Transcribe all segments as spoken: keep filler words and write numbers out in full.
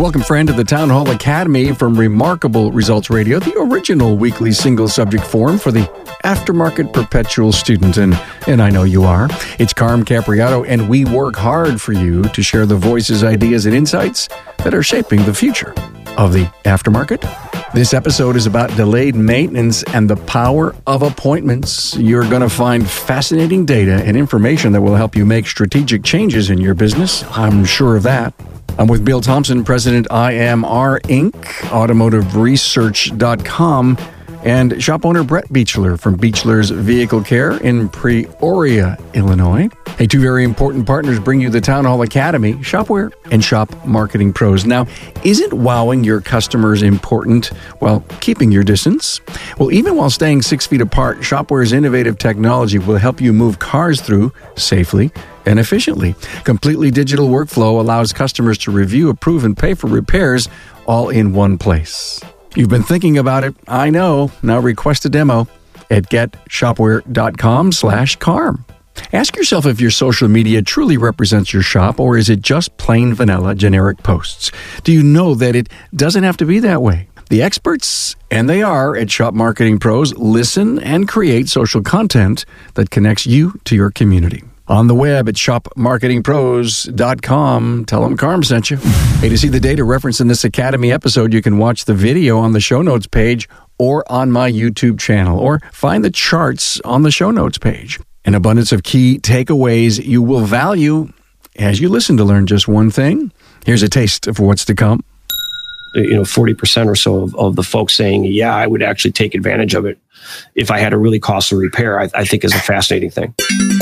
Welcome, friend, to the Town Hall Academy from Remarkable Results Radio, the original weekly single-subject forum for the aftermarket perpetual student, and, and I know you are. It's Carm Capriato, and we work hard for you to share the voices, ideas, and insights that are shaping the future of the aftermarket. This episode is about delayed maintenance and the power of appointments. You're going to find fascinating data and information that will help you make strategic changes in your business. I'm sure of that. I'm with Bill Thompson, President I M R Incorporated, automotive research dot com, and shop owner Brett Beechler from Beechler's Vehicle Care in Peoria, Illinois. Hey, two very important partners bring you the Town Hall Academy, Shopware and Shop Marketing Pros. Now, isn't wowing your customers important while keeping your distance? Well, even while staying six feet apart, Shopware's innovative technology will help you move cars through safely and efficiently. Completely digital workflow allows customers to review, approve, and pay for repairs all in one place. You've been thinking about it, I know. Now request a demo at getshopware.com slash carm. Ask yourself if your social media truly represents your shop, or is it just plain vanilla generic posts? Do you know that it doesn't have to be that way? The experts, and they are at Shop Marketing Pros, listen and create social content that connects you to your community. On the web at shop marketing pros dot com. Tell them Carm sent you. Hey, to see the data referenced in this Academy episode, you can watch the video on the show notes page or on my YouTube channel, or find the charts on the show notes page. An abundance of key takeaways you will value as you listen to learn just one thing. Here's a taste of what's to come. You know, forty percent or so of, of the folks saying, yeah, I would actually take advantage of it if I had a really costly repair, I, I think is a fascinating thing.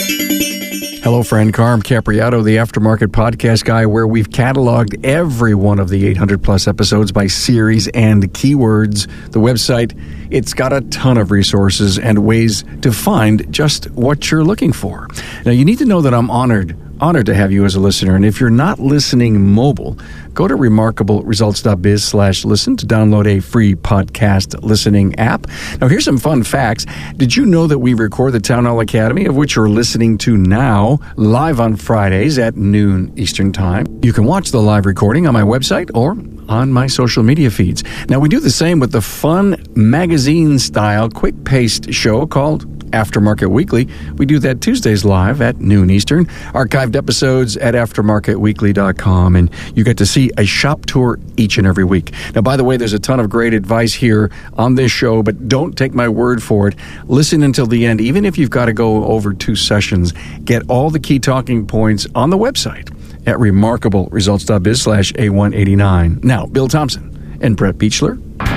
Hello, friend. Carm Capriato, the Aftermarket Podcast Guy, where we've cataloged every one of the eight hundred plus episodes by series and keywords. The website, it's got a ton of resources and ways to find just what you're looking for. Now, you need to know that I'm honored, honored to have you as a listener. And if you're not listening mobile, go to remarkableresults.biz slash listen to download a free podcast listening app. Now, here's some fun facts. Did you know that we record the Town Hall Academy, of which you're listening to now, live on Fridays at noon Eastern Time? You can watch the live recording on my website or on my social media feeds. Now, we do the same with the fun magazine-style, quick-paced show called Aftermarket Weekly. We do that Tuesdays live at noon Eastern. Archived episodes at aftermarket weekly dot com, and you get to see a shop tour each and every week. Now, by the way, there's a ton of great advice here on this show, but don't take my word for it. Listen until the end, even if you've got to go over two sessions. Get all the key talking points on the website at remarkableresults.biz slash A one eighty-nine. Now, Bill Thompson and Brett Beechler.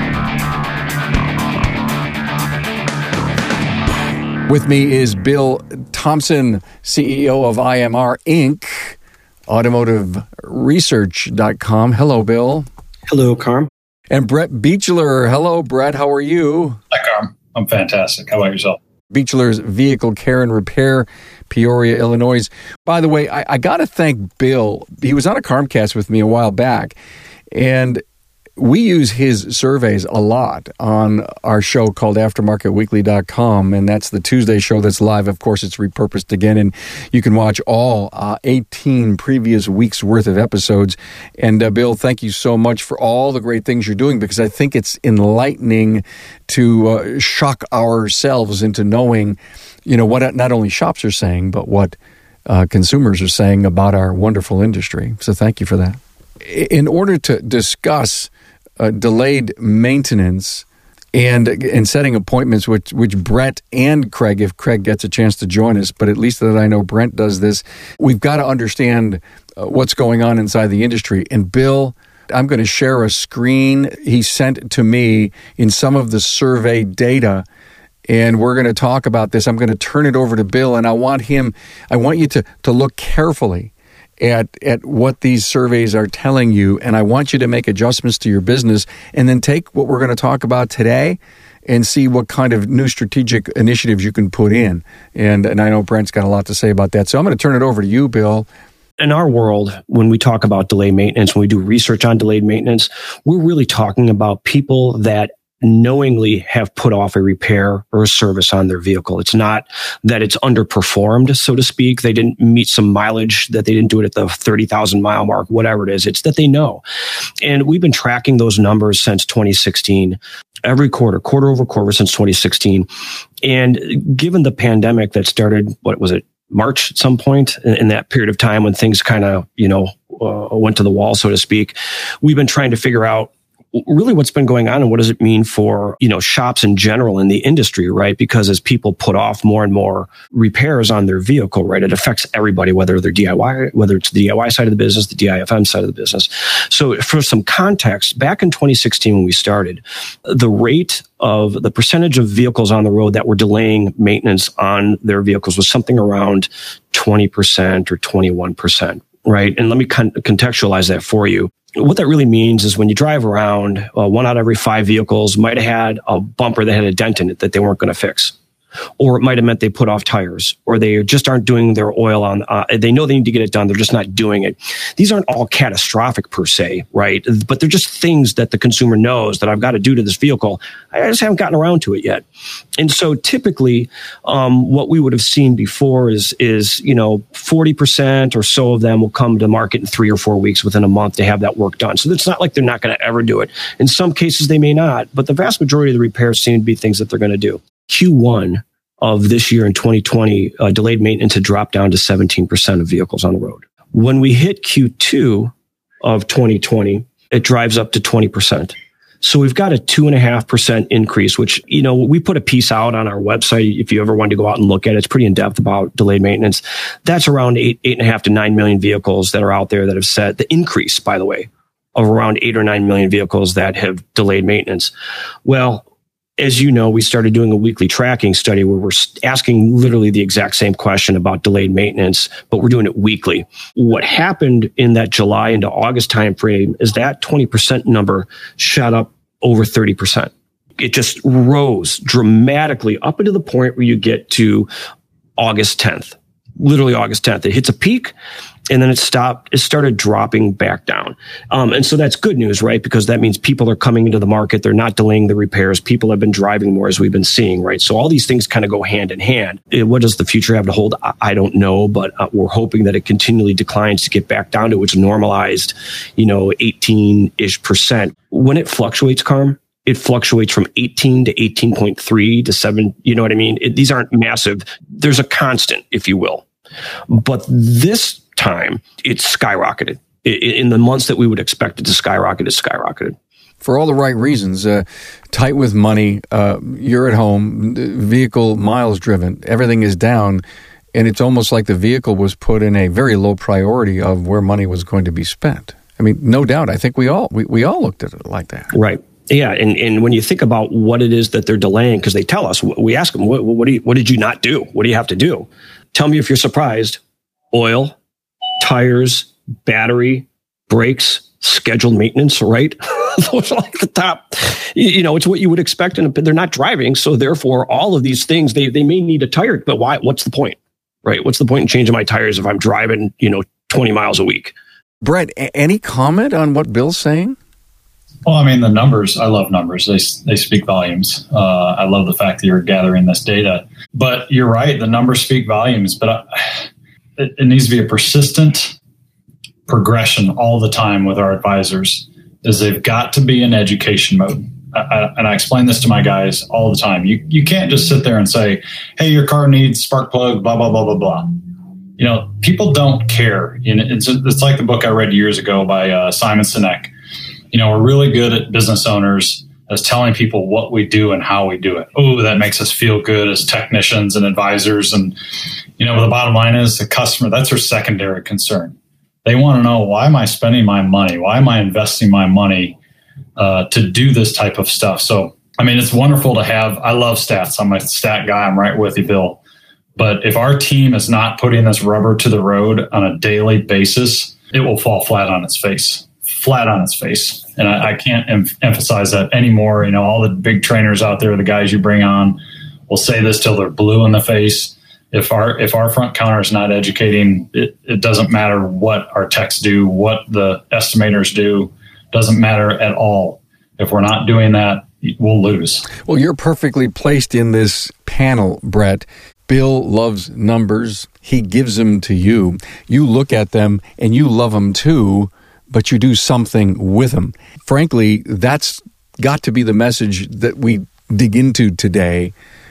With me is Bill Thompson, C E O of I M R Incorporated, automotive research dot com. Hello, Bill. Hello, Carm. And Brett Beechler. Hello, Brett. How are you? Hi, Carm. I'm fantastic. How about yourself? Beechler's Vehicle Care and Repair, Peoria, Illinois. By the way, I, I got to thank Bill. He was on a Carmcast with me a while back, and we use his surveys a lot on our show called aftermarket weekly dot com, and that's the Tuesday show that's live. Of course, it's repurposed again, and you can watch all uh, eighteen previous weeks' worth of episodes. And uh, Bill, thank you so much for all the great things you're doing, because I think it's enlightening to uh, shock ourselves into knowing, you know, what not only shops are saying, but what uh, consumers are saying about our wonderful industry. So thank you for that. In order to discuss Uh, delayed maintenance and and setting appointments, which which Brett and Craig, if Craig gets a chance to join us, but at least that I know Brent does this, we've got to understand uh, what's going on inside the industry. And Bill, I'm going to share a screen he sent to me in some of the survey data, and we're going to talk about this. I'm going to turn it over to Bill, and I want him, I want you to to look carefully at at what these surveys are telling you, and I want you to make adjustments to your business, and then take what we're going to talk about today and see what kind of new strategic initiatives you can put in. And and I know Brent's got a lot to say about that. So I'm going to turn it over to you, Bill. In our world, when we talk about delayed maintenance, when we do research on delayed maintenance, we're really talking about people that knowingly have put off a repair or a service on their vehicle. It's not that it's underperformed, so to speak. They didn't meet some mileage, that they didn't do it at the thirty thousand mile mark, whatever it is. It's that they know. And we've been tracking those numbers since twenty sixteen, every quarter, quarter over quarter since twenty sixteen. And given the pandemic that started, what was it, March at some point in that period of time when things kind of, you know, uh, went to the wall, so to speak, we've been trying to figure out really what's been going on and what does it mean for, you know, shops in general in the industry, right? Because as people put off more and more repairs on their vehicle, right, it affects everybody, whether they're D I Y, whether it's the D I Y side of the business, the D I F M side of the business. So for some context, back in twenty sixteen when we started, the rate of the percentage of vehicles on the road that were delaying maintenance on their vehicles was something around twenty percent or twenty-one percent, right? And let me con- contextualize that for you. What that really means is when you drive around, uh, one out of every five vehicles might have had a bumper that had a dent in it that they weren't going to fix. Or it might have meant they put off tires, or they just aren't doing their oil on, uh, they know they need to get it done. They're just not doing it. These aren't all catastrophic per se, right? But they're just things that the consumer knows that I've got to do to this vehicle. I just haven't gotten around to it yet. And so typically, um, what we would have seen before is, is, you know, forty percent or so of them will come to market in three or four weeks within a month to have that work done. So it's not like they're not going to ever do it. In some cases, they may not, but the vast majority of the repairs seem to be things that they're going to do. Q one of this year in twenty twenty, uh, delayed maintenance had dropped down to seventeen percent of vehicles on the road. When we hit Q two of twenty twenty, it drives up to twenty percent. So we've got a two and a half percent increase, which, you know, we put a piece out on our website. If you ever wanted to go out and look at it, it's pretty in depth about delayed maintenance. That's around eight, eight and a half to nine million vehicles that are out there that have said the increase, by the way, of around eight or nine million vehicles that have delayed maintenance. Well, as you know, we started doing a weekly tracking study where we're asking literally the exact same question about delayed maintenance, but we're doing it weekly. What happened in that July into August timeframe is that twenty percent number shot up over thirty percent. It just rose dramatically up into the point where you get to August tenth, literally August tenth. It hits a peak. And then it stopped, it started dropping back down. Um, and so that's good news, right? Because that means people are coming into the market. They're not delaying the repairs. People have been driving more, as we've been seeing, right? So all these things kind of go hand in hand. What does the future have to hold? I don't know, but uh, we're hoping that it continually declines to get back down to its normalized, you know, eighteen-ish percent. When it fluctuates, Carm, it fluctuates from eighteen to eighteen point three to seven. You know what I mean? It, these aren't massive. There's a constant, if you will. But this time, it's skyrocketed. In the months that we would expect it to skyrocket, it's skyrocketed. For all the right reasons, uh, tight with money, uh, you're at home, vehicle miles driven, everything is down, and it's almost like the vehicle was put in a very low priority of where money was going to be spent. I mean, no doubt, I think we all we, we all looked at it like that. Right. Yeah, and, and when you think about what it is that they're delaying, because they tell us, we ask them, what, what, do you, what did you not do? What do you have to do? Tell me if you're surprised. Oil, tires, battery, brakes, scheduled maintenance, right? Those are like the top, you know, it's what you would expect. And they're not driving. So therefore, all of these things, they, they may need a tire, but why? What's the point, right? What's the point in changing my tires if I'm driving, you know, twenty miles a week? Brett, any comment on what Bill's saying? Well, I mean, the numbers, I love numbers. They they speak volumes. Uh, I love the fact that you're gathering this data. But you're right, the numbers speak volumes. But I, it, it needs to be a persistent progression all the time with our advisors, is they've got to be in education mode. I, I, and I explain this to my guys all the time. You you can't just sit there and say, hey, your car needs spark plug, blah, blah, blah, blah, blah. You know, people don't care. You know, it's, it's like the book I read years ago by uh, Simon Sinek. You know, we're really good at business owners as telling people what we do and how we do it. Oh, that makes us feel good as technicians and advisors. And, you know, the bottom line is the customer, that's their secondary concern. They want to know, why am I spending my money? Why am I investing my money uh, to do this type of stuff? So, I mean, it's wonderful to have. I love stats. I'm a stat guy. I'm right with you, Bill. But if our team is not putting this rubber to the road on a daily basis, it will fall flat on its face. Flat on its face. And I, I can't em- emphasize that anymore. You know, all the big trainers out there, the guys you bring on, will say this till they're blue in the face. If our if our front counter is not educating, it, it doesn't matter what our techs do, what the estimators do, doesn't matter at all. If we're not doing that, we'll lose. Well, you're perfectly placed in this panel, Brett. Bill loves numbers. He gives them to you. You look at them and you love them too, but you do something with them. Frankly, that's got to be the message that we dig into today,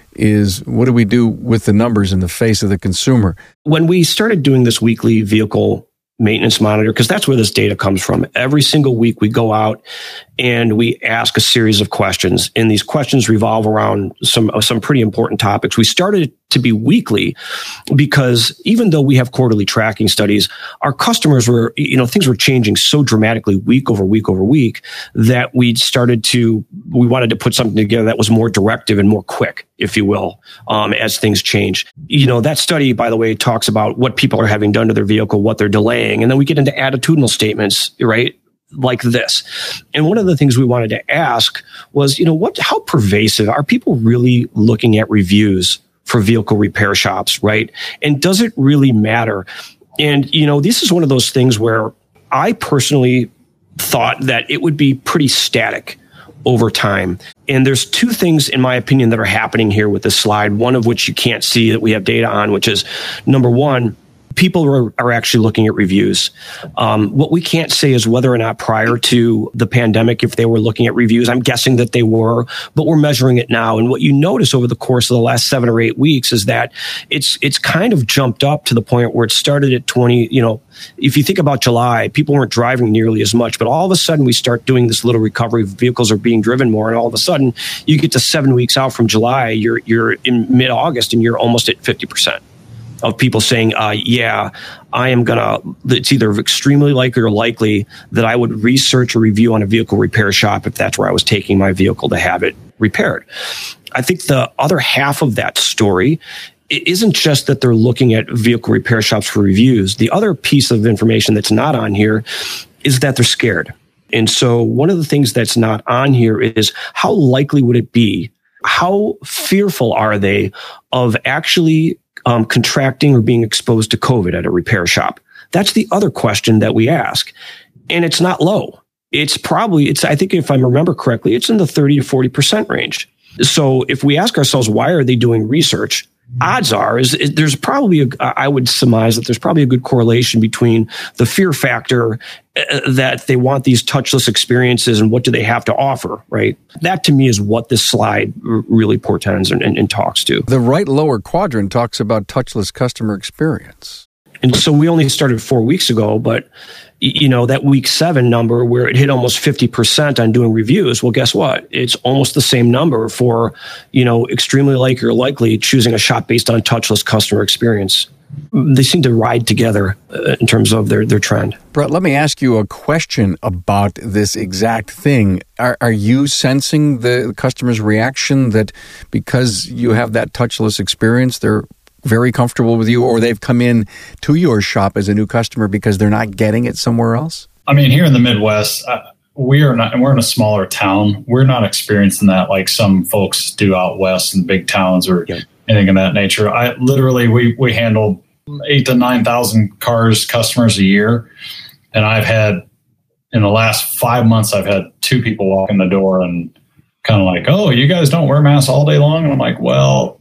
is what do we do with the numbers in the face of the consumer? When we started doing this weekly vehicle maintenance monitor, because that's where this data comes from. Every single week we go out and we ask a series of questions, and these questions revolve around some some pretty important topics. We started to be weekly because even though we have quarterly tracking studies, our customers were, you know, things were changing so dramatically week over week over week that we started to, we wanted to put something together that was more directive and more quick, if you will, um, as things change. You know, that study, by the way, talks about what people are having done to their vehicle, what they're delaying, and then we get into attitudinal statements, right? Like this. And one of the things we wanted to ask was, you know, what, how pervasive are people really looking at reviews for vehicle repair shops, right? And does it really matter? And, you know, this is one of those things where I personally thought that it would be pretty static over time. And there's two things, in my opinion, that are happening here with this slide, one of which you can't see that we have data on, which is, number one, people are, are actually looking at reviews. Um, what we can't say is whether or not prior to the pandemic, if they were looking at reviews. I'm guessing that they were, but we're measuring it now. And what you notice over the course of the last seven or eight weeks is that it's it's kind of jumped up to the point where it started at twenty. You know, if you think about July, people weren't driving nearly as much, but all of a sudden we start doing this little recovery. Vehicles are being driven more, and all of a sudden you get to seven weeks out from July. You're you're in mid-August, and you're almost at fifty percent. Of people saying, uh, yeah, I am going to, it's either extremely likely or likely that I would research a review on a vehicle repair shop if that's where I was taking my vehicle to have it repaired. I think the other half of that story, it isn't just that they're looking at vehicle repair shops for reviews. The other piece of information that's not on here is that they're scared. And so one of the things that's not on here is how likely would it be? How fearful are they of actually Um, contracting or being exposed to COVID at a repair shop? That's the other question that we ask. And it's not low. It's probably, it's, I think if I remember correctly, it's in the thirty to forty percent range. So if we ask ourselves, why are they doing research? Odds are is, is there's probably, a, I would surmise that there's probably a good correlation between the fear factor uh, that they want these touchless experiences and what do they have to offer, right? That to me is what this slide r- really portends and, and, and talks to. The right lower quadrant talks about touchless customer experience. And so we only started four weeks ago, but you know, that week seven number where it hit almost fifty percent on doing reviews. Well, guess what? It's almost the same number for, you know, extremely likely or likely choosing a shop based on touchless customer experience. They seem to ride together uh, in terms of their, their trend. Brett, let me ask you a question about this exact thing. Are, are you sensing the customer's reaction that because you have that touchless experience, they're very comfortable with you, or they've come in to your shop as a new customer because they're not getting it somewhere else? I mean, here in the Midwest, uh, we are not, and we're in a smaller town. We're not experiencing that like some folks do out west in big towns or yeah. anything of that nature. I literally, we, we handle eight to nine thousand cars, customers a year. And I've had, in the last five months, I've had two people walk in the door and kind of like, oh, you guys don't wear masks all day long? And I'm like, well,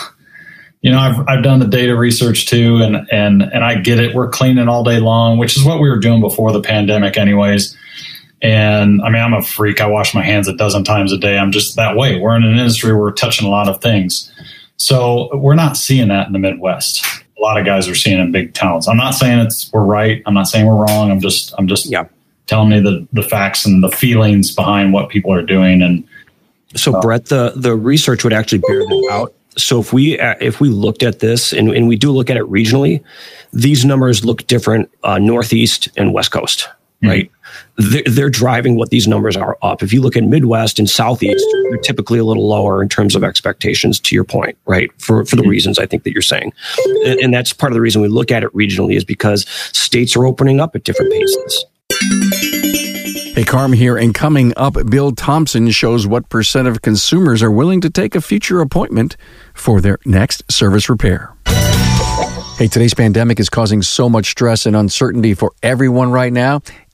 you know, I've I've done the data research too, and and and I get it. We're cleaning all day long, which is what we were doing before the pandemic, anyways. And I mean, I'm a freak. I wash my hands a dozen times a day. I'm just that way. We're in an industry where we're touching a lot of things, so we're not seeing that in the Midwest. A lot of guys are seeing it in big towns. I'm not saying it's we're right. I'm not saying we're wrong. I'm just I'm just yeah. telling you the the facts and the feelings behind what people are doing. And so, uh, Brett, the the research would actually bear that out. So if we if we looked at this, and, and we do look at it regionally, these numbers look different uh, Northeast and West Coast, mm-hmm. right? They're, they're driving what these numbers are up. If you look at Midwest and Southeast, they're typically a little lower in terms of expectations, to your point, right? For for the mm-hmm. reasons I think that you're saying. And, and that's part of the reason we look at it regionally is because states are opening up at different paces. Hey, Carm here, and coming up, Bill Thompson shows what percent of consumers are willing to take a future appointment for their next service repair. Hey, today's pandemic is causing so much stress and uncertainty for everyone right now.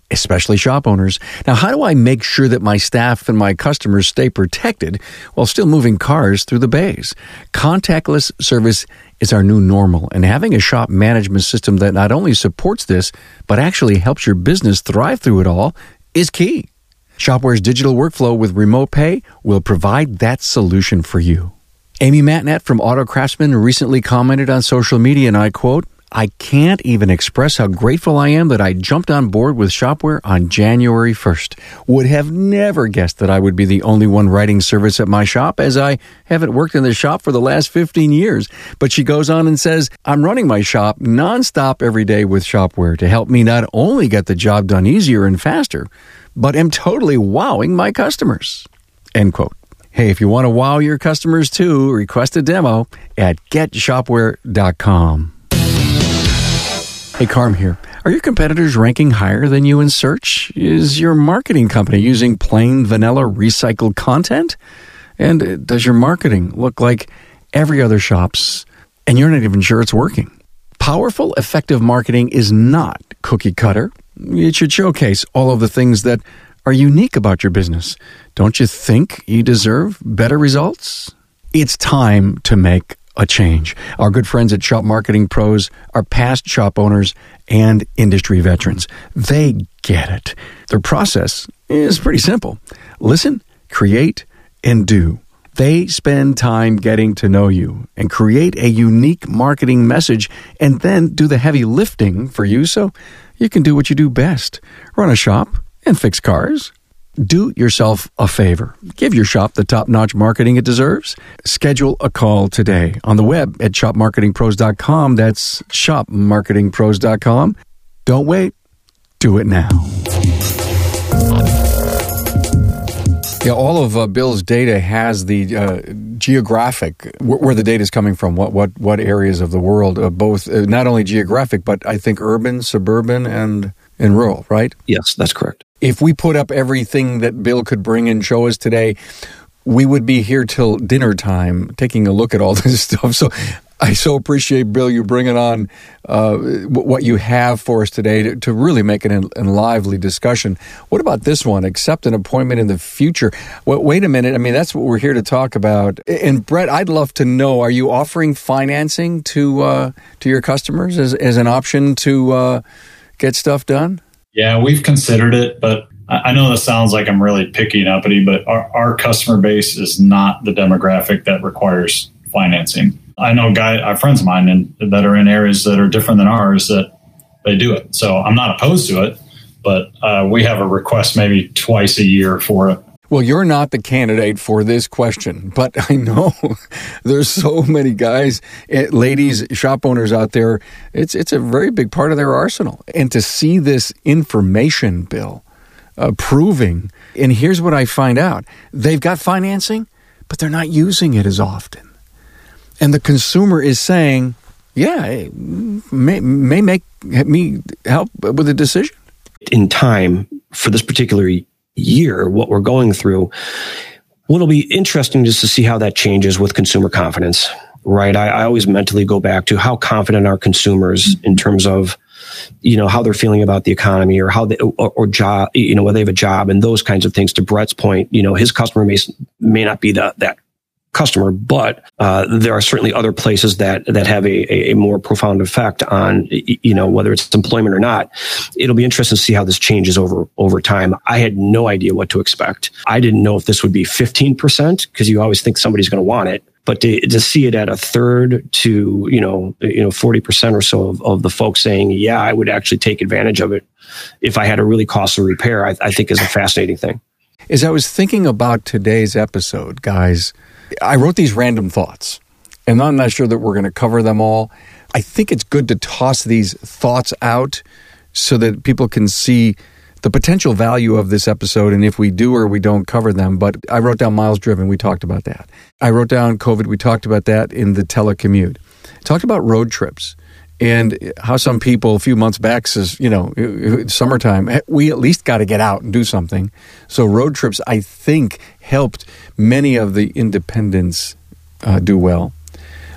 especially shop owners. Now, how do I make sure that my staff and my customers stay protected while still moving cars through the bays? Contactless service is our new normal, and having a shop management system that not only supports this, but actually helps your business thrive through it all is key. Shopware's digital workflow with Remote Pay will provide that solution for you. Amy Matnett from Auto Craftsman recently commented on social media, and I quote, "I can't even express how grateful I am that I jumped on board with Shopware on January first. Would have never guessed that I would be the only one writing service at my shop, as I haven't worked in the shop for the last fifteen years. But she goes on and says, "I'm running my shop nonstop every day with Shopware to help me not only get the job done easier and faster, but am totally wowing my customers." End quote. Hey, if you want to wow your customers too, request a demo at get shopware dot com. Hey, Carm here. Are your competitors ranking higher than you in search? Is your marketing company using plain vanilla recycled content? And does your marketing look like every other shop's and you're not even sure it's working? Powerful, effective marketing is not cookie cutter. It should showcase all of the things that are unique about your business. Don't you think you deserve better results? It's time to make a change. Our good friends at Shop Marketing Pros are past shop owners and industry veterans. They get it. Their process is pretty simple. Listen, create, and do. They spend time getting to know you and create a unique marketing message and then do the heavy lifting for you so you can do what you do best. Run a shop and fix cars. Do yourself a favor. Give your shop the top-notch marketing it deserves. Schedule a call today on the web at shop marketing pros dot com. That's shop marketing pros dot com. Don't wait. Do it now. Yeah, all of uh, Bill's data has the uh, geographic, wh- where the data is coming from, what what what areas of the world, uh, both uh, not only geographic, but I think urban, suburban, and, and rural, right? Yes, that's correct. If we put up everything that Bill could bring and show us today, we would be here till dinner time taking a look at all this stuff. So I so appreciate, Bill, you bringing on uh, what you have for us today to, to really make it an, an lively discussion. What about this one? Accept an appointment in the future. Well, wait a minute. I mean, that's what we're here to talk about. And Brett, I'd love to know, are you offering financing to uh, to your customers as, as an option to uh, get stuff done? Yeah, we've considered it, but I know this sounds like I'm really picky and uppity, but our, our customer base is not the demographic that requires financing. I know guy, our friends of mine in, that are in areas that are different than ours that they do it. So I'm not opposed to it, but uh, we have a request maybe twice a year for it. Well, you're not the candidate for this question, but I know there's so many guys, ladies, shop owners out there. It's it's a very big part of their arsenal. And to see this information, Bill, uh, proving, and here's what I find out. They've got financing, but they're not using it as often. And the consumer is saying, yeah, it may, may make me help with a decision. In time, for this particular year, what we're going through, what'll be interesting just to see how that changes with consumer confidence, right? I, I always mentally go back to how confident are consumers in terms of, you know, how they're feeling about the economy or how they, or, or job, you know, whether they have a job and those kinds of things. To Brett's point, you know, his customer may, may not be the, that customer, but uh, there are certainly other places that that have a, a more profound effect on, you know, whether it's employment or not. It'll be interesting to see how this changes over over time. I had no idea what to expect. I didn't know if this would be fifteen percent because you always think somebody's going to want it, but to, to see it at a third to you know you know forty percent or so of, of the folks saying, yeah, I would actually take advantage of it if I had a really costly repair, I, I think is a fascinating thing. As I was thinking about today's episode, guys, I wrote these random thoughts, and I'm not sure that we're going to cover them all. I think it's good to toss these thoughts out so that people can see the potential value of this episode, and if we do or we don't cover them. But I wrote down miles driven. We talked about that. I wrote down COVID. We talked about that in the telecommute. Talked about road trips and how some people a few months back says, you know, summertime, we at least got to get out and do something. So road trips, I think, helped many of the independents uh, do well.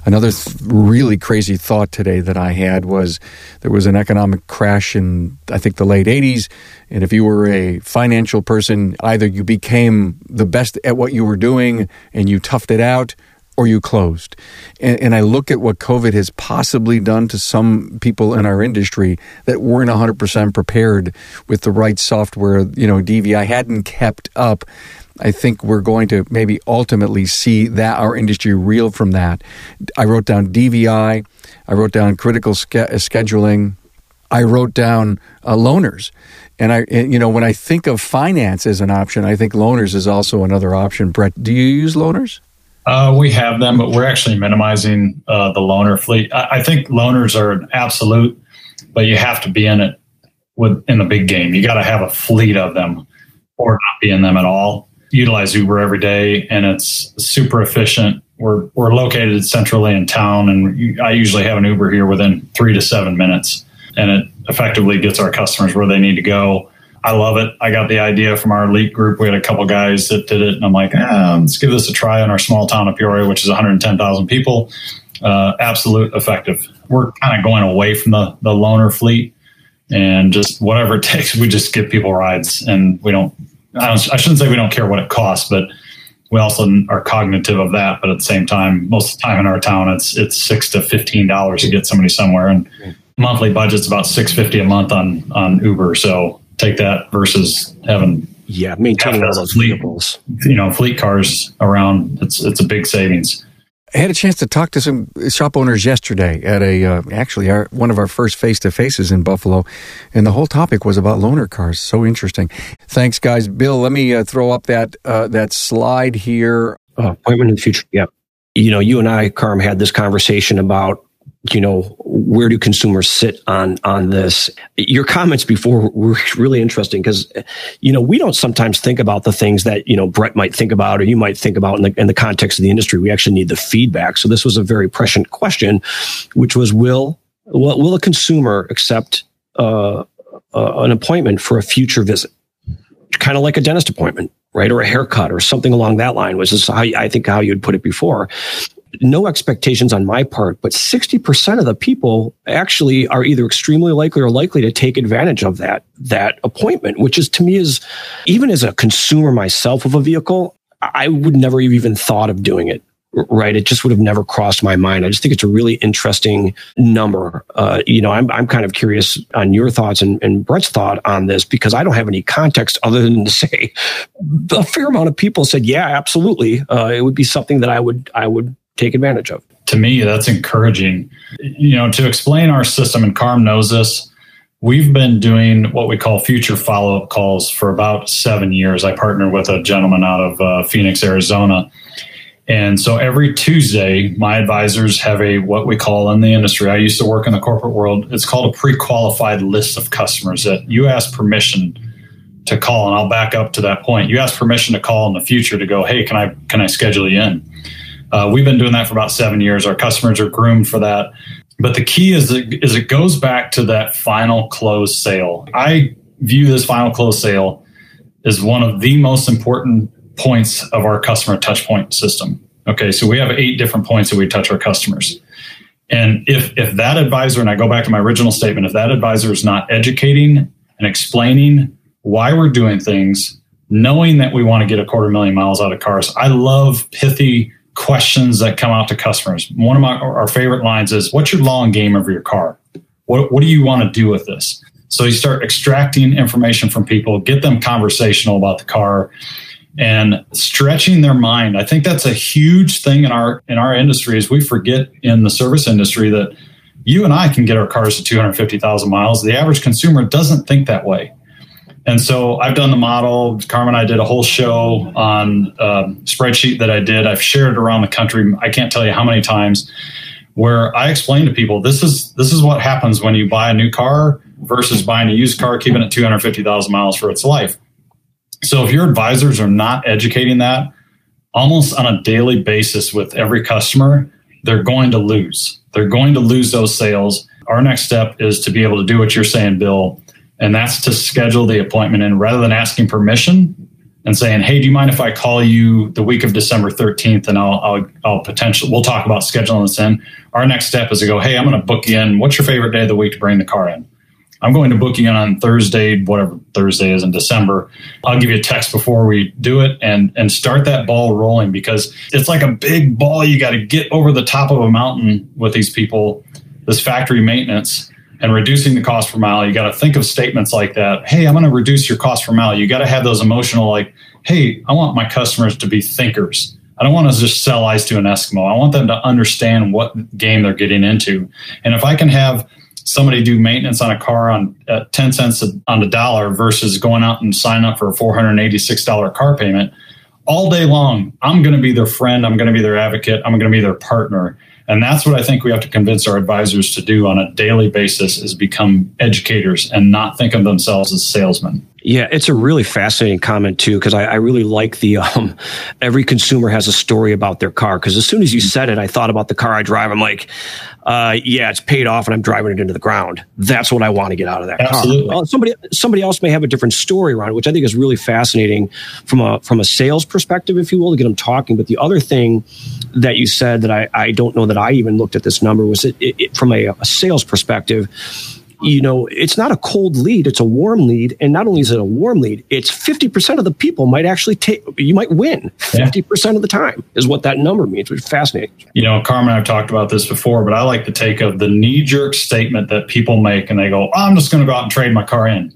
Another th- really crazy thought today that I had was there was an economic crash in, I think, the late eighties. And if you were a financial person, either you became the best at what you were doing and you toughed it out, or you closed. And, and I look at what COVID has possibly done to some people in our industry that weren't one hundred percent prepared with the right software. You know, D V I hadn't kept up. I think we're going to maybe ultimately see that our industry reel from that. I wrote down D V I. I wrote down critical ske- scheduling. I wrote down uh, loaners. And I, and, you know, when I think of finance as an option, I think loaners is also another option. Brett, do you use loaners? Uh, we have them, but we're actually minimizing uh, the loaner fleet. I, I think loaners are an absolute, but you have to be in it with in the big game. You got to have a fleet of them or not be in them at all. Utilize Uber every day, and it's super efficient. We're we're located centrally in town, and I usually have an Uber here within three to seven minutes, and it effectively gets our customers where they need to go. I love it. I got the idea from our elite group. We had a couple guys that did it, and I'm like, ah, let's give this a try in our small town of Peoria, which is one hundred ten thousand people. Uh, absolute effective. We're kind of going away from the, the loaner fleet, and just whatever it takes, we just give people rides, and we don't, I, don't, I shouldn't say we don't care what it costs, but we also are cognitive of that. But at the same time, most of the time in our town, it's it's six to fifteen dollars to get somebody somewhere, and monthly budget's about six fifty a month on on Uber. So take that versus having yeah maintaining all those fleet, vehicles, you know, fleet cars around. It's it's a big savings. I had a chance to talk to some shop owners yesterday at a uh, actually our, one of our first face-to-faces in Buffalo, and the whole topic was about loaner cars. So interesting. Thanks, guys. Bill, let me uh, throw up that uh, that slide here. Uh, appointment in the future. Yeah. You know, you and I, Carm, had this conversation about, you know, where do consumers sit on, on this? Your comments before were really interesting because, you know, we don't sometimes think about the things that, you know, Brett might think about or you might think about in the, in the context of the industry. We actually need the feedback. So this was a very prescient question, which was, will, will, will a consumer accept uh, uh, an appointment for a future visit? Kind of like a dentist appointment, right? Or a haircut or something along that line, which is how I think how you'd put it before. No expectations on my part, but sixty percent of the people actually are either extremely likely or likely to take advantage of that, that appointment, which is to me is, even as a consumer myself of a vehicle, I would never have even thought of doing it, right? It just would have never crossed my mind. I just think it's a really interesting number. Uh, you know, I'm, I'm kind of curious on your thoughts and, and Brett's thought on this, because I don't have any context other than to say a fair amount of people said, yeah, absolutely. Uh, it would be something that I would, I would, take advantage of. To me, that's encouraging. You know, to explain our system, and Carm knows this, we've been doing what we call future follow-up calls for about seven years. I partnered with a gentleman out of uh, Phoenix, Arizona. And so every Tuesday, my advisors have a, what we call in the industry, I used to work in the corporate world, it's called a pre-qualified list of customers that you ask permission to call. And I'll back up to that point. You ask permission to call in the future to go, hey, can I, can I schedule you in? Uh, we've been doing that for about seven years. Our customers are groomed for that. But the key is, it, is it goes back to that final close sale. I view this final close sale as one of the most important points of our customer touch point system. Okay, so we have eight different points that we touch our customers. And if if that advisor, and I go back to my original statement, if that advisor is not educating and explaining why we're doing things, knowing that we want to get a quarter million miles out of cars, I love pithy questions that come out to customers. One of my our favorite lines is, what's your long game of your car? What, what do you want to do with this? So you start extracting information from people, get them conversational about the car and stretching their mind. I think that's a huge thing in our in our industry is we forget in the service industry that you and I can get our cars to two hundred fifty thousand miles. The average consumer doesn't think that way. And so I've done the model. Carmen and I did a whole show on a spreadsheet that I did. I've shared it around the country. I can't tell you how many times where I explain to people, this is this is what happens when you buy a new car versus buying a used car, keeping it two hundred fifty thousand miles for its life. So if your advisors are not educating that almost on a daily basis with every customer, they're going to lose. They're going to lose those sales. Our next step is to be able to do what you're saying, Bill, and that's to schedule the appointment in rather than asking permission. and saying, hey, do you mind if I call you the week of December thirteenth and I'll, I'll, I'll potentially, we'll talk about scheduling this in. Our next step is to go, hey, I'm going to book you in. What's your favorite day of the week to bring the car in? I'm going to book you in on Thursday, whatever Thursday is in December. I'll give you a text before we do it and, and start that ball rolling, because it's like a big ball. You got to get over the top of a mountain with these people, this factory maintenance, and reducing the cost per mile. You got to think of statements like that. Hey, I'm going to reduce your cost per mile. You got to have those emotional, like, hey, I want my customers to be thinkers. I don't want to just sell ice to an Eskimo. I want them to understand what game they're getting into. And if I can have somebody do maintenance on a car on uh, ten cents on the dollar versus going out and signing up for a four hundred eighty-six dollars car payment all day long, I'm going to be their friend. I'm going to be their advocate. I'm going to be their partner. And that's what I think we have to convince our advisors to do on a daily basis, is become educators and not think of themselves as salesmen. Yeah, it's a really fascinating comment too, because I, I really like the um, every consumer has a story about their car. Because as soon as you said it, I thought about the car I drive. I'm like, uh, yeah, it's paid off, and I'm driving it into the ground. That's what I want to get out of that Absolutely. car. Well, somebody somebody else may have a different story around it, which I think is really fascinating from a from a sales perspective, if you will, to get them talking. But the other thing that you said that I, I don't know that I even looked at this number was it, it, it from a, a sales perspective. You know, it's not a cold lead, it's a warm lead. And not only is it a warm lead, it's fifty percent of the people might actually take, you might win fifty percent yeah. of the time is what that number means, which is fascinating. You know, Carmen and I've talked about this before, but I like to take of the knee-jerk statement that people make and they go, oh, I'm just going to go out and trade my car in.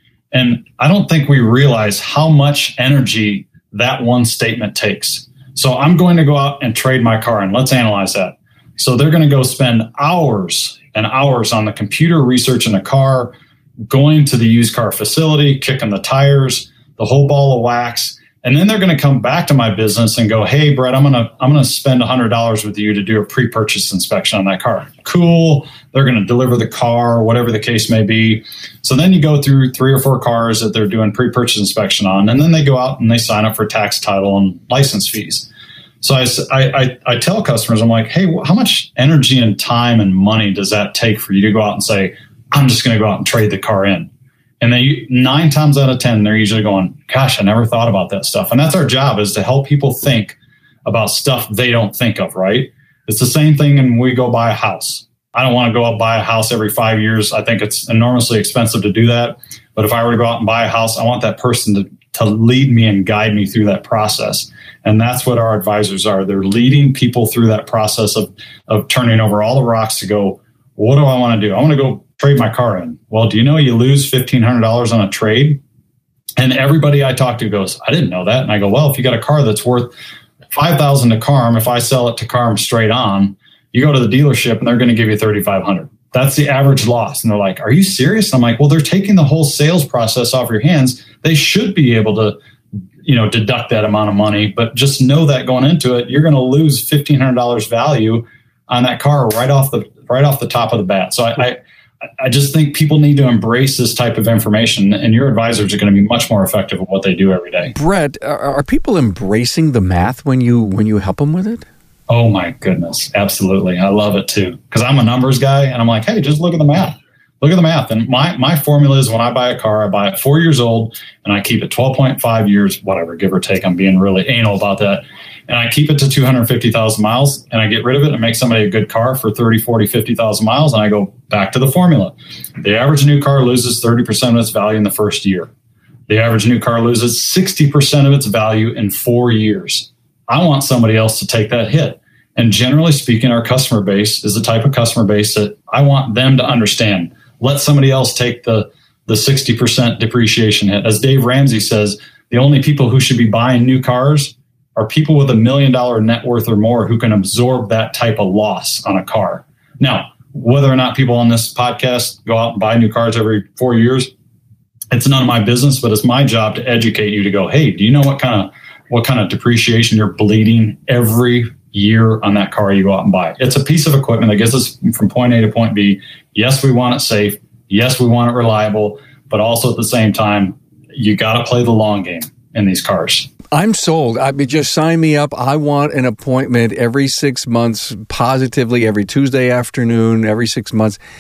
And I don't think we realize how much energy that one statement takes. So I'm going to go out and trade my car in. Let's analyze that. So they're going to go spend hours and hours on the computer researching a car, going to the used car facility, kicking the tires, the whole ball of wax. And then they're going to come back to my business and go, hey, Brett, I'm going to I'm going to spend one hundred dollars with you to do a pre-purchase inspection on that car. Cool. They're going to deliver the car, whatever the case may be. So then you go through three or four cars that they're doing pre-purchase inspection on, and then they go out and they sign up for tax, title, and license fees. So I, I, I tell customers, I'm like, hey, how much energy and time and money does that take for you to go out and say, I'm just going to go out and trade the car in? And they nine times out of ten, they're usually going, gosh, I never thought about that stuff. And that's our job, is to help people think about stuff they don't think of, right? It's the same thing when we go buy a house. I don't want to go out and buy a house every five years. I think it's enormously expensive to do that. But if I were to go out and buy a house, I want that person to, to lead me and guide me through that process. And that's what our advisors are. They're leading people through that process of, of turning over all the rocks to go, what do I want to do? I want to go trade my car in. Well, do you know you lose fifteen hundred dollars on a trade? And everybody I talk to goes, I didn't know that. And I go, well, if you got a car that's worth five thousand dollars to Carm, if I sell it to Carm straight on, you go to the dealership and they're going to give you thirty-five hundred dollars. That's the average loss. And they're like, are you serious? I'm like, well, they're taking the whole sales process off your hands. They should be able to, you know, deduct that amount of money, but just know that going into it, you're going to lose fifteen hundred dollars value on that car right off the, right off the top of the bat. So I, I, I just think people need to embrace this type of information, and your advisors are going to be much more effective at what they do every day. Brett, are, are people embracing the math when you, when you help them with it? Oh my goodness. Absolutely. I love it too. Cause I'm a numbers guy and I'm like, hey, just look at the math. Look at the math. And my, my formula is when I buy a car, I buy it four years old and I keep it twelve point five years, whatever, give or take. I'm being really anal about that. And I keep it to two hundred fifty thousand miles and I get rid of it and make somebody a good car for thirty, forty, fifty thousand miles. And I go back to the formula. The average new car loses thirty percent of its value in the first year. The average new car loses sixty percent of its value in four years. I want somebody else to take that hit. And generally speaking, our customer base is the type of customer base that I want them to understand. Let somebody else take the, the sixty percent depreciation hit. As Dave Ramsey says, the only people who should be buying new cars are people with a million dollar net worth or more who can absorb that type of loss on a car. Now, whether or not people on this podcast go out and buy new cars every four years, it's none of my business, but it's my job to educate you to go, hey, do you know what kind of what kind of depreciation you're bleeding every year on that car you go out and buy? It's a piece of equipment that gets us from point A to point B. Yes, we want it safe. Yes, we want it reliable, but also at the same time, you got to play the long game in these cars. I'm sold. I mean, just sign me up. I want an appointment every six months, positively every Tuesday afternoon, every six months.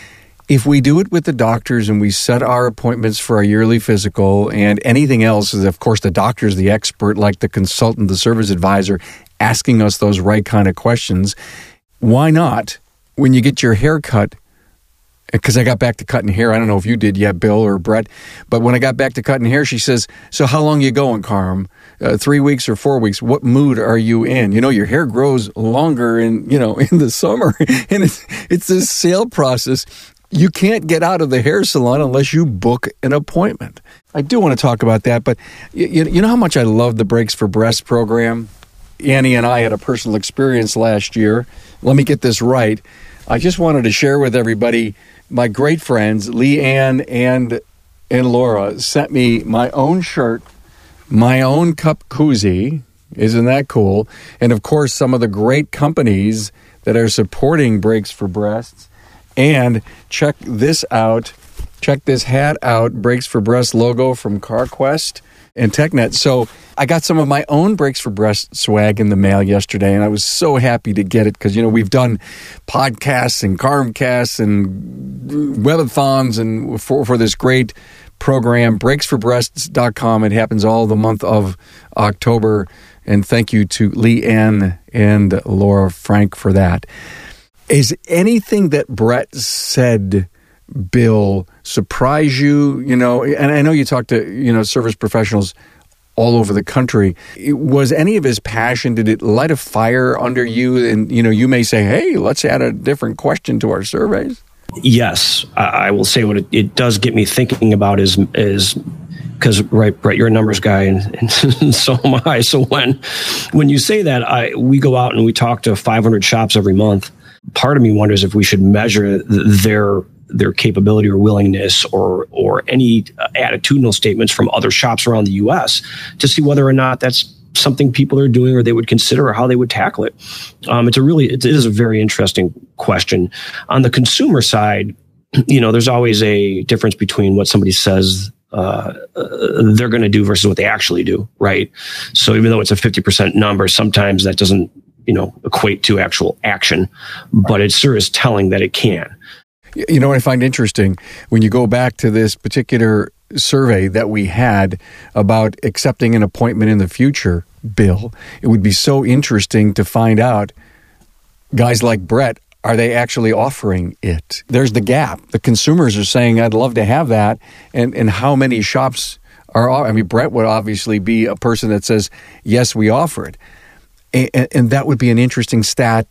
if we do it with the doctors and we set our appointments for our yearly physical and anything else, is of course the doctor's the expert, like the consultant, the service advisor, asking us those right kind of questions. Why not, when you get your hair cut, because I got back to cutting hair, I don't know if you did yet, Bill or Brett, but when I got back to cutting hair, she says, so how long you going, Carm? Uh, three weeks or four weeks? What mood are you in? You know, your hair grows longer in, you know, in the summer, and it's, it's this sale process. You can't get out of the hair salon unless you book an appointment. I do want to talk about that, but you, you know how much I love the Breaks for Breasts program? Annie and I had a personal experience last year. Let me get this right. I just wanted to share with everybody, my great friends, Leanne and, and Laura, sent me my own shirt, my own cup koozie. Isn't that cool? And of course, some of the great companies that are supporting Breaks for Breasts. And check this out. Check this hat out. Breaks for Breasts logo from CarQuest and TechNet. So I got some of my own Breaks for Breasts swag in the mail yesterday, and I was so happy to get it because, you know, we've done podcasts and Carmcasts and webathons and for, for this great program, breaks for breasts dot com. It happens all the month of October. And thank you to Leanne and Laura Frank for that. Is anything that Brett said, Bill, surprise you? You know, and I know you talk to, you know, service professionals all over the country. Was any of his passion, did it light a fire under you? And, you know, you may say, hey, let's add a different question to our surveys. Yes, I will say what it, it does get me thinking about is, is because, right, Brett, you're a numbers guy, and, and so am I. So when when you say that, I we go out and we talk to five hundred shops every month. Part of me wonders if we should measure their their capability or willingness or or any attitudinal statements from other shops around the U S to see whether or not that's something people are doing or they would consider or how they would tackle it. Um, it's a really, it is a very interesting question. On the consumer side, you know, there's always a difference between what somebody says uh, they're going to do versus what they actually do, right? So even though it's a fifty percent number, sometimes that doesn't, you know, equate to actual action, but it sure is telling that it can. You know what I find interesting? When you go back to this particular survey that we had about accepting an appointment in the future, Bill, it would be so interesting to find out, guys like Brett, are they actually offering it? There's the gap. The consumers are saying, I'd love to have that. And, and how many shops are, I mean, Brett would obviously be a person that says, yes, we offer it. And, and that would be an interesting stat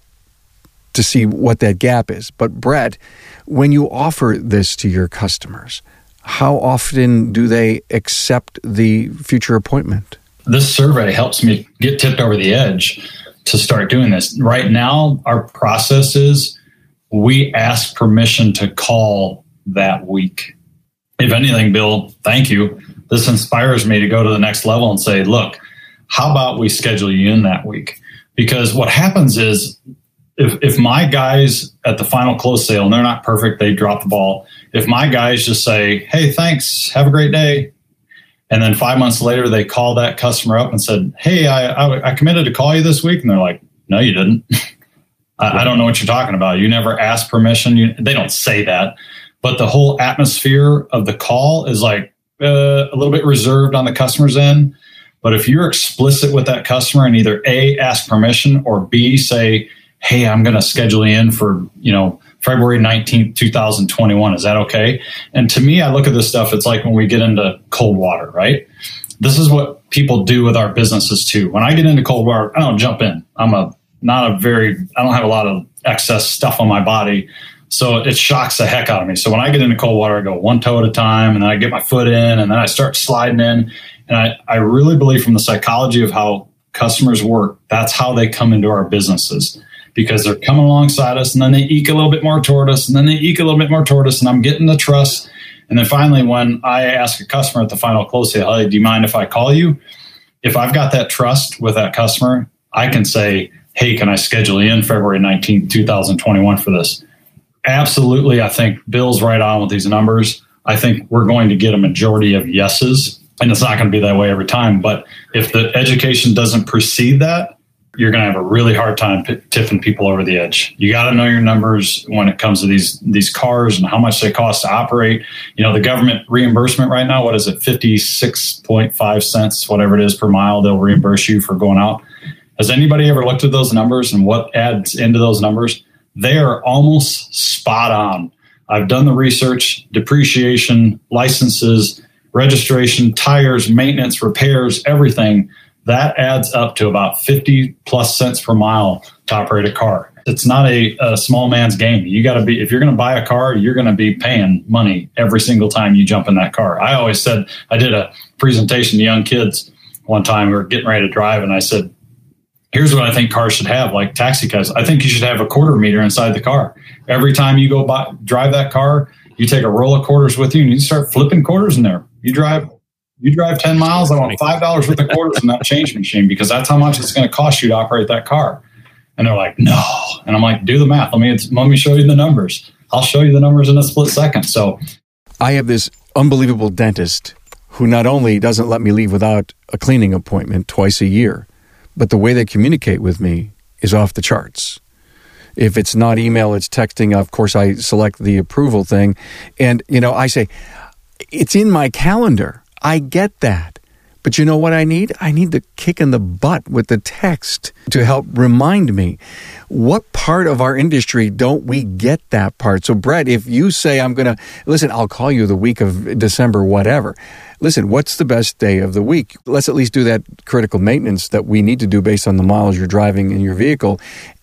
to see what that gap is. But Brett, when you offer this to your customers, how often do they accept the future appointment? This survey helps me get tipped over the edge to start doing this. Right now, our process is we ask permission to call that week. If anything, Bill, thank you. This inspires me to go to the next level and say, look, how about we schedule you in that week? Because what happens is, If if my guys at the final close sale, and they're not perfect, they drop the ball. If my guys just say, hey, thanks, have a great day. And then five months later, they call that customer up and said, hey, I I, I committed to call you this week. And they're like, no, you didn't. I, I don't know what you're talking about. You never asked permission. You, they don't say that. But the whole atmosphere of the call is like uh, a little bit reserved on the customer's end. But if you're explicit with that customer and either A, ask permission, or B, say, hey, I'm going to schedule you in for, you know, February nineteenth, twenty twenty-one. Is that okay? And to me, I look at this stuff, it's like when we get into cold water, right? This is what people do with our businesses too. When I get into cold water, I don't jump in. I'm a not a very, I don't have a lot of excess stuff on my body. So it shocks the heck out of me. So when I get into cold water, I go one toe at a time, and then I get my foot in, and then I start sliding in. And I, I really believe from the psychology of how customers work, that's how they come into our businesses. Because they're coming alongside us, and then they eke a little bit more toward us, and then they eke a little bit more toward us, and I'm getting the trust. And then finally, when I ask a customer at the final close, say, hey, do you mind if I call you? If I've got that trust with that customer, I can say, hey, can I schedule you in February nineteenth, twenty twenty-one for this? Absolutely. I think Bill's right on with these numbers. I think we're going to get a majority of yeses, and it's not going to be that way every time. But if the education doesn't precede that, you're going to have a really hard time p- tipping people over the edge. You got to know your numbers when it comes to these these cars and how much they cost to operate. You know, the government reimbursement right now, what is it, fifty-six point five cents, whatever it is per mile, they'll reimburse you for going out. Has anybody ever looked at those numbers and what adds into those numbers? They are almost spot on. I've done the research, depreciation, licenses, registration, tires, maintenance, repairs, everything. That adds up to about fifty plus cents per mile to operate a car. It's not a, a small man's game. You got to be, if you're going to buy a car, you're going to be paying money every single time you jump in that car. I always said, I did a presentation to young kids one time. We were getting ready to drive, and I said, here's what I think cars should have, like taxi cabs. I think you should have a quarter meter inside the car. Every time you go buy, drive that car, you take a roll of quarters with you and you start flipping quarters in there. You drive you drive ten miles, I want five dollars worth of quarters in that change machine because that's how much it's going to cost you to operate that car. And they're like, no. And I'm like, do the math. Let me, let me show you the numbers. I'll show you the numbers in a split second. So I have this unbelievable dentist who not only doesn't let me leave without a cleaning appointment twice a year, but the way they communicate with me is off the charts. If it's not email, it's texting. Of course, I select the approval thing. And, you know, I say, it's in my calendar. I get that. But you know what I need? I need the kick in the butt with the text to help remind me. What part of our industry don't we get that part? So, Brett, if you say I'm going to, listen, I'll call you the week of December, whatever. Listen, what's the best day of the week? Let's at least do that critical maintenance that we need to do based on the miles you're driving in your vehicle.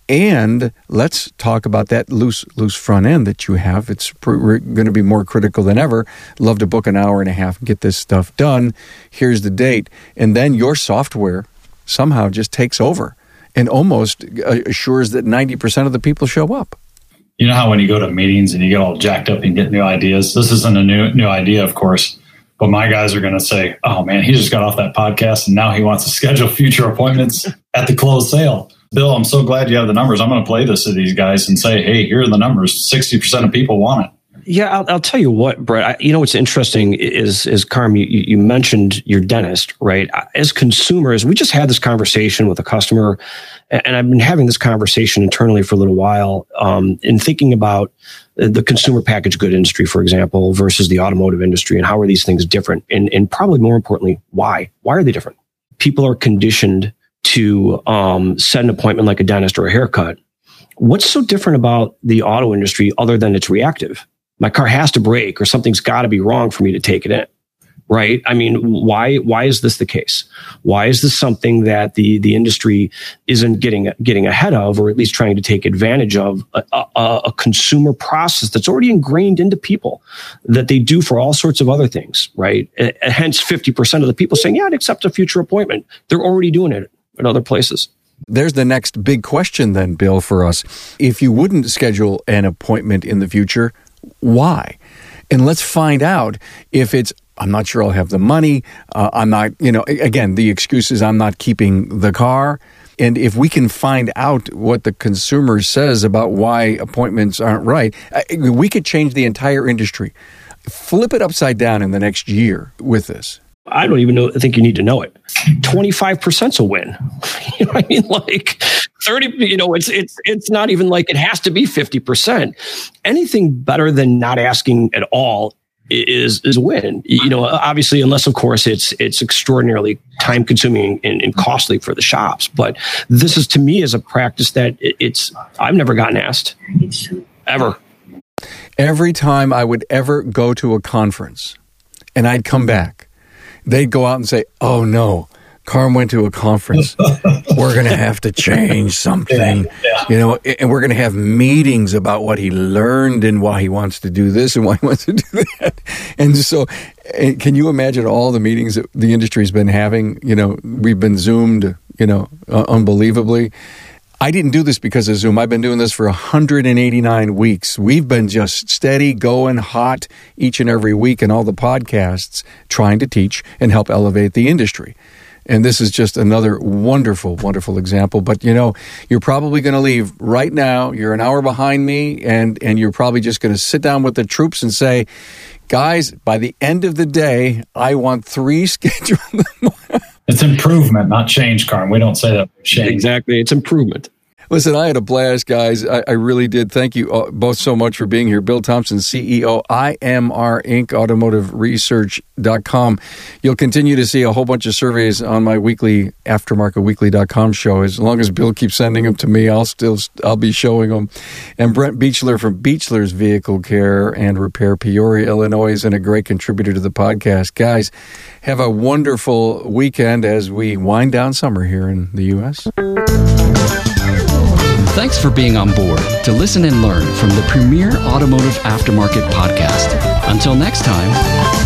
And let's talk about that loose loose front end that you have. It's pr- going to be more critical than ever. Love to book an hour and a half and get this stuff done. Here's the date. And then your software somehow just takes over and almost assures that ninety percent of the people show up. You know how when you go to meetings and you get all jacked up and get new ideas? This isn't a new new idea, of course. But my guys are going to say, oh, man, he just got off that podcast and now he wants to schedule future appointments at the closed sale. Bill, I'm so glad you have the numbers. I'm going to play this to these guys and say, hey, here are the numbers. sixty percent of people want it. Yeah, I'll, I'll tell you what, Brett. I, you know what's interesting is, is Carm, you, you mentioned your dentist, right? As consumers, we just had this conversation with a customer, and I've been having this conversation internally for a little while um, in thinking about the consumer packaged good industry, for example, versus the automotive industry, and how are these things different? And, and probably more importantly, why? Why are they different? People are conditioned to um, set an appointment like a dentist or a haircut. What's so different about the auto industry other than it's reactive? My car has to break or something's got to be wrong for me to take it in, right? I mean, why why is this the case? Why is this something that the the industry isn't getting getting ahead of, or at least trying to take advantage of a, a, a consumer process that's already ingrained into people that they do for all sorts of other things, right? And hence, fifty percent of the people saying, yeah, I'd accept a future appointment. They're already doing it in other places. There's the next big question then, Bill, for us. If you wouldn't schedule an appointment in the future, why? And let's find out if it's, I'm not sure I'll have the money. Uh, I'm not, you know, again, the excuse is I'm not keeping the car. And if we can find out what the consumer says about why appointments aren't right, we could change the entire industry. Flip it upside down in the next year with this. I don't even know. I think you need to know it. twenty-five percent's a win. You know what I mean? Like thirty, you know, it's, it's, it's not even like it has to be fifty percent. Anything better than not asking at all is, is a win. You know, obviously, unless of course it's, it's extraordinarily time consuming and, and costly for the shops. But this is, to me, is a practice that it's, I've never gotten asked ever. Every time I would ever go to a conference and I'd come back, they'd go out and say, oh, no, Carm went to a conference. We're going to have to change something, yeah, yeah. you know, and we're going to have meetings about what he learned and why he wants to do this and why he wants to do that. And so can you imagine all the meetings that the industry's been having? You know, we've been Zoomed, you know, uh, unbelievably. I didn't do this because of Zoom. I've been doing this for one hundred eighty-nine weeks. We've been just steady, going hot each and every week in all the podcasts, trying to teach and help elevate the industry. And this is just another wonderful, wonderful example. But, you know, you're probably going to leave right now. You're an hour behind me, and, and you're probably just going to sit down with the troops and say, guys, by the end of the day, I want three scheduled It's improvement, not change, Carm. We don't say that. Change. Exactly. It's improvement. Listen, I had a blast, guys. I, I really did. Thank you both so much for being here. Bill Thompson, C E O, I M R Incorporated, automotive research dot com. You'll continue to see a whole bunch of surveys on my weekly aftermarket weekly dot com show. As long as Bill keeps sending them to me, I'll still I'll be showing them. And Brent Beechler from Beechler's Vehicle Care and Repair, Peoria, Illinois, is and a great contributor to the podcast. Guys, have a wonderful weekend as we wind down summer here in the U S Thanks for being on board to listen and learn from the premier automotive aftermarket podcast. Until next time,